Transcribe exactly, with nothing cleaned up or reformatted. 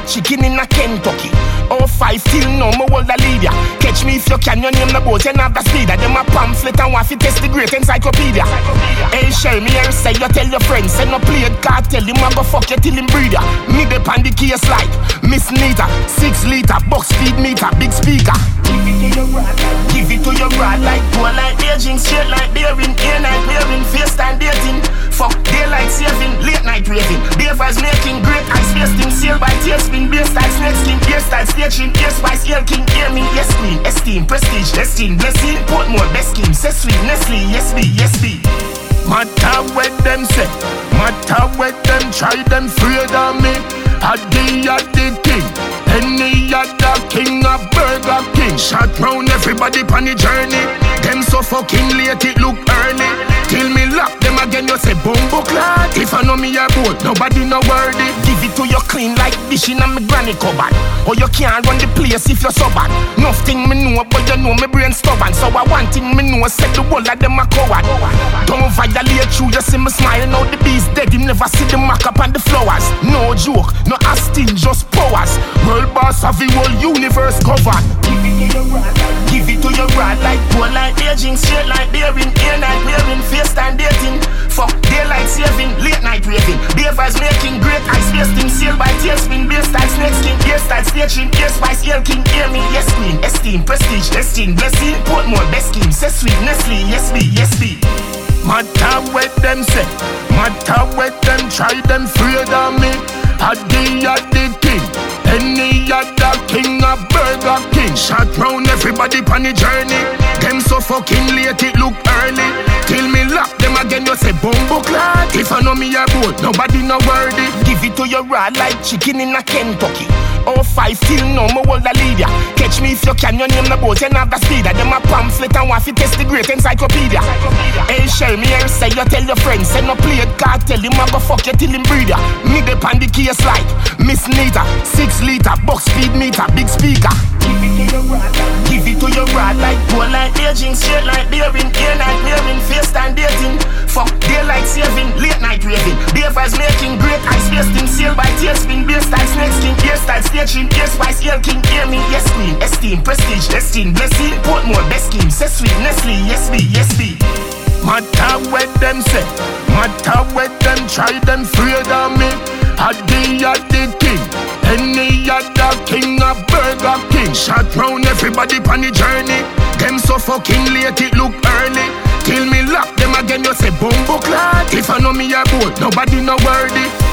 like chicken in a Kentucky. Oh five till now, me hold a leader. Catch me if you can, your name the boat, you have the speeder. Them a pamphlet and want to test the great encyclopedia. Hey, share me here, say you tell your friends. Say no play it, can't tell him I go fuck you till him breeder. Me dep on the case like Miss Nita. Six liter, box speed meter, big speaker. Give it to your rod, give it to your rod like go like aging, straight like bearing, air night bearing, face time dating. Fuck daylight saving, late night raving. Beavers making great ice wasting, sail by tailspin, beer style snake skin, ear style staging, ear spice, ear king, ear me, yes queen, esteem, prestige, destined, blessing, Portmore, best scheme, say sweet, Nestle, yes be, yes be. Matter what them say, matter what them try, them afraid of me. A day at the king, any other king of Burger King. Shot round everybody on the journey. Them so fucking late it look early. Till me lock them again you say bumbo clad. If I know me a boat, nobody no worthy. Give it to you clean like dish in a me granny cupboard. Or you can't run the place if you're so bad. Nothing me know but you know me brain stubborn. So I want thing me know set the whole of them a coward. Don't violate you, you see me smiling out the bees dead. You never see the mark up on the flowers. No joke, no asking, just powers. World boss of the whole universe covered. Give it to your rod, give it to your rod like go like aging, straight like bearing, air night bearing, face time dating. Fuck daylight saving, late night raving. Beavers making great ice wasting, sail by tailspin, beer style snake skin, ear style staging, ear spice, ear king, ear me, yes queen, esteem, prestige, destined, blessing, Portmore, best scheme, say sweet, Nestle, yes be, yes be. Matter what them say, matter what them try, them afraid of me. A day at the king, any other king of Burger King. Shot round everybody on the journey. Them so fucking late it look early. Till me lock them again you say bumbo clad. If I know me a boat, nobody no worthy. Give it to your rod like chicken in a Kentucky. Oh five till now, me hold a leader. Catch me if you can, your name the boat, you have the speeder. Them a pamphlet and want to test the great encyclopedia. Hey, share me here, say you tell your friends. Say no play it, can't tell him I go fuck you till him breeder. Me dep on the case like Miss Nita. Six liter, box speed meter, big speaker. Give it to your rod, give it to your rod like go like aging, straight like bearing, air night bearing, face time dating. Fuck daylight saving, late night raving. Beavers making great ice wasting, sail by tailspin, beer style snake skin, ear style staging, ear spice, ear king, ear me, yes queen, esteem, prestige, destined, blessing, Portmore, best scheme, say sweet, Nestle, yes be, yes be. Matter what them say, matter what them try, them afraid of me. A day at the king, any other king of Burger King. Shot round everybody on the journey. Them so fucking late it look early. Till me lock them again you say bumbo clad. If I know me a boat, nobody no worthy.